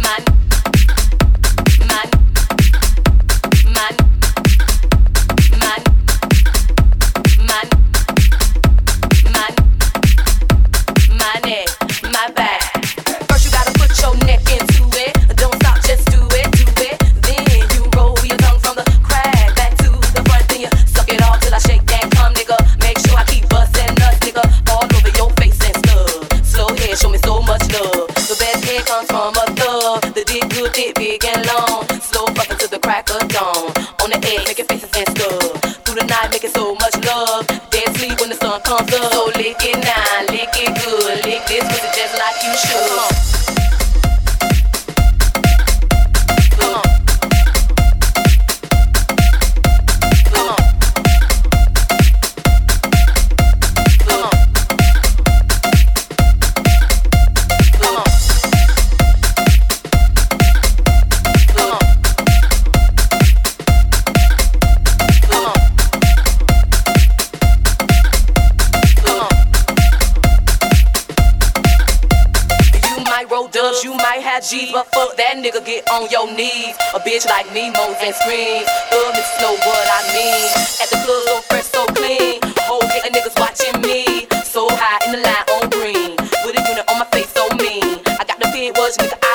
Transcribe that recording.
G's, but fuck that nigga, get on your knees. A bitch like me moans and screams. Niggas know what I mean. At the club, so fresh, so clean. Whole hit of niggas watching me. So high in the line on green. With a unit on my face, so mean. I got the big words, nigga.